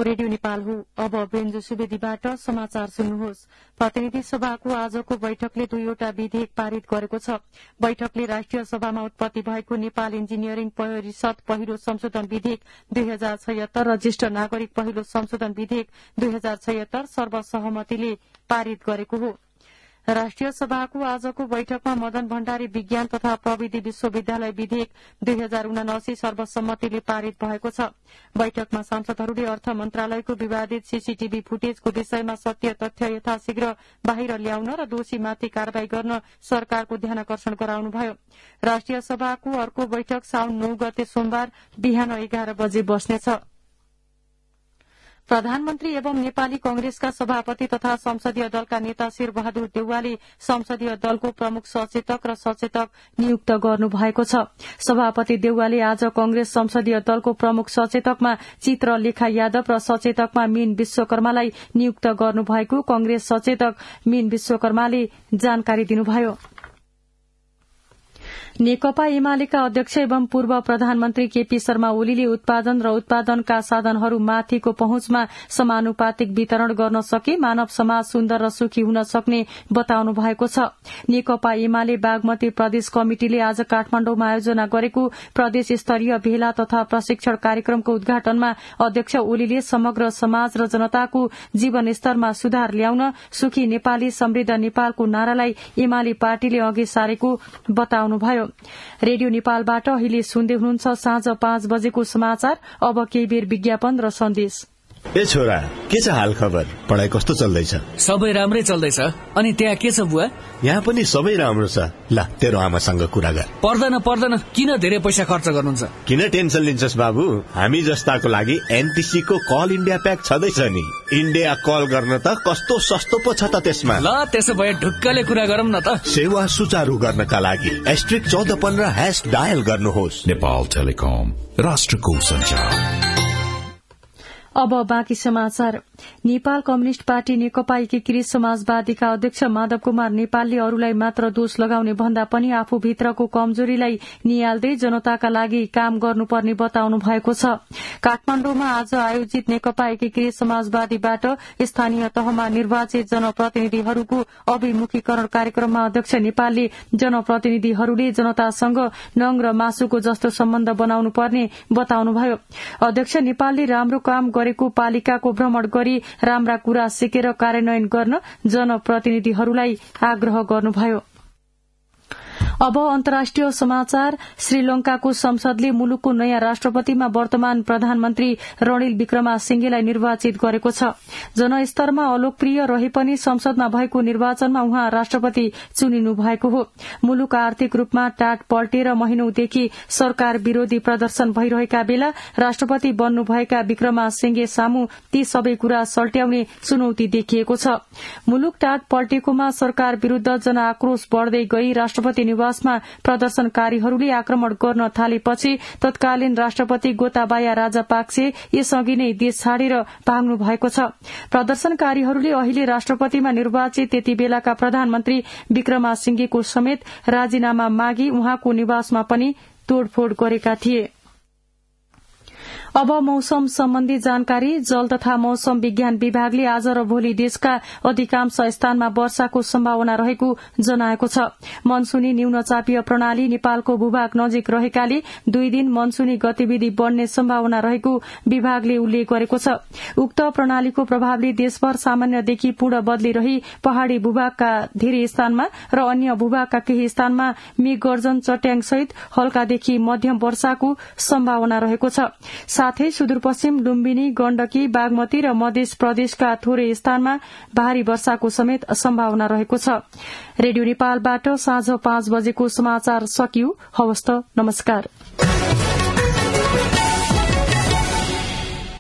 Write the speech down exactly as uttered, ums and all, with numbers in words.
Radio Nepal हो। अब बेन्जो सुवेदीबाट समाचार सुन्नुहोस्। प्रतिनिधि सभाको आजको बैठकले दुईवटा विधेयक पारित गरेको छ। बैठकले राष्ट्रिय सभामा उत्पत्ति भएको नेपाल इन्जिनियरिङ परिषद पहिलो संशोधन विधेयक दुई हजार छयत्तर र ज्येष्ठ नागरिक पहिलो संशोधन विधेयक दुई हजार छयत्तर सर्वसहमतिले पारित गरेको हो। राष्ट्रिय सभाको आजको बैठकमा मदन भण्डारी विज्ञान तथा प्रविधि विश्वविद्यालय विधेयक दुई हजार उनासी सर्वसम्मतिले पारित भएको छ। बैठकमा सांसदहरूले अर्थ मन्त्रालयको विवादित सीसीटीभी फुटेजको विषयमा सत्य तथ्य यथाशीघ्र बाहिर ल्याउन र दोषीमाथि कार्यवाही गर्न सरकारको ध्यानाकर्षण गराउनुभयो। राष्ट्रिय सभाको अर्को बैठक साउन नौ गते सोमबार बिहान एघार बजे बस्नेछ। प्रधानमन्त्री एवं नेपाली कांग्रेसका सभापति तथा संसदीय दलका नेता शेरबहादुर देउवाले संसदीय दलको प्रमुख सचेतक र सचेतक नियुक्त गर्नुभएको छ। सभापति देउवाले आज कांग्रेस संसदीय दलको प्रमुख सचेतकमा चित्रलेखा यादव र सचेतकमा मीन विश्वकर्मालाई नियुक्त गर्नुभएको कांग्रेस सचेतक मीन विश्वकर्माले जानकारी दिनुभयो। नेकपा एमालेका अध्यक्ष एवं पूर्व प्रधानमन्त्री केपी शर्मा ओलीले उत्पादन र उत्पादनका साधनहरू माथिको पहुँचमा समानुपातिक वितरण गर्न सके मानव समाज सुन्दर र सुखी हुन सक्ने बताउनु भएको छ। नेकपा एमाले बागमती प्रदेश कमिटिले आज काठमाण्डुमा आयोजना गरेको प्रदेश स्तरीय भेला तथा प्रशिक्षण कार्यक्रमको उद्घाटनमा अध्यक्ष ओलीले समग्र समाज र जनताको जीवन स्तरमा सुधार ल्याउन सुखी नेपाली समृद्ध नेपालको नारालाई एमाले पार्टीले अघि सारेको बताउनुभयो। रेडियो नेपालबाट अहिले सुन्दै हुनुहुन्छ साँझ पाँच बजेको समाचार। अब केही बेर विज्ञापन र सन्देश। ए छोरा, के छ हाल खबर? पढाइ कस्तो चल्दैछ? सबै राम्रै चल्दैछ। अनि त्यहाँ के छ बुवा? यहाँ पनि सबै राम्रो छ। ल तेरो आमासँग कुरा गर। पर्दैन पर्दैन, किन धेरै पैसा खर्च गर्नुहुन्छ? किन टेन्सन लिन्छस् बाबु? हामी जस्ताको लागि एनटीसी को कल इन्डिया प्याक छँदैछ नि। इन्डिया कल गर्न त कस्तो सस्तो पो छ त त्यसमा। ल त्यसो भए ढुक्कले कुरा गरौँ न त। सेवा सुचारू गर्नका लागि एस्ट्रिक चौध पन्ध्र ह्याश डायल गर्नुहोस्। नेपाल टेलिकम, राष्ट्रको सञ्चार। अब बाँकी समाचार। नेपाल कम्युनिष्ट पार्टी नेकपा एकीकृत समाजवादीका अध्यक्ष माधव कुमार नेपालले अरूलाई मात्र दोष लगाउने भन्दा पनि आफूभित्रको कमजोरीलाई निहाल्दै जनताका लागि काम गर्नुपर्ने बताउनु भएको छ। काठमाण्डुमा आज आयोजित नेकपा एकीकृत समाजवादीबाट स्थानीय तहमा निर्वाचित जनप्रतिनिधिहरूको अभिमुखीकरण कार्यक्रममा अध्यक्ष नेपालले जनप्रतिनिधिहरूले जनतासँग नङ र मासुको जस्तो सम्बन्ध बनाउनु पर्ने बताउनुभयो। अध्यक्ष नेपालले राम्रो काम गरेको पालिकाको भ्रमण गरी राम्रा कुरा सिकेर कार्यान्वयन गर्न जनप्रतिनिधिहरूलाई आग्रह गर्नुभयो। अब अन्तर्राष्ट्रिय समाचार। श्रीलंकाको संसदले मुलुकको नयाँ राष्ट्रपतिमा वर्तमान प्रधानमन्त्री रणिल विक्रमासिंघेलाई निर्वाचित गरेको छ। जनस्तरमा अलोकप्रिय रहे पनि संसदमा भएको निर्वाचनमा उहाँ राष्ट्रपति चुनिनु भएको हो। मुलुक आर्थिक रूपमा टाट पल्टेर महिनौदेखि सरकार विरोधी प्रदर्शन भइरहेका बेला राष्ट्रपति बन्नुभएका विक्रमासिंघे सामु ती सबै कुरा सल्ट्याउने चुनौती देखिएको छ। मुलुक टाट पल्टेकोमा सरकार विरूद्ध जनआक्रोश बढ़दै गई राष्ट्रपति निवासमा प्रदर्शनकारीहरूले आक्रमण गर्न थालेपछि तत्कालीन राष्ट्रपति गोताबाया राजापाक्से यसअघि नै देश छाडेर भाग्नु भएको छ। प्रदर्शनकारीहरूले अहिले राष्ट्रपतिमा निर्वाचित त्यति बेलाका प्रधानमन्त्री विक्रमासिंघेको समेत राजीनामा मागी उहाँको निवासमा पनि तोडफोड गरेका थिए। अब मौसम सम्बन्धी जानकारी। जल तथा मौसम विज्ञान विभागले आज र भोलि देशका अधिकांश स्थानमा वर्षाको सम्भावना रहेको जनाएको छ। मनसुनी न्यूनचापीय प्रणाली नेपालको भूभाग नजिक रहेकाले दुई दिन मनसुनी गतिविधि बढ़ने सम्भावना रहेको विभागले उल्लेख गरेको छ। उक्त प्रणालीको प्रभावले देशभर सामान्यदेखि पूर्ण बदली रही पहाड़ी भूभागका धेरै स्थानमा र अन्य भूभागका केही स्थानमा मेघ गर्जन चट्याङसहित हल्कादेखि मध्यम वर्षाको सम्भावना रहेको छ। साथै सुदूरपश्चिम लुम्बिनी, गण्डकी, बागमती र मध्य प्रदेशका थोरै स्थानमा भारी वर्षाको समेत सम्भावना रहेको छ। रेडियो नेपालबाट साँझ पाँच बजेको समाचार सकियो। हवस् त, नमस्कार।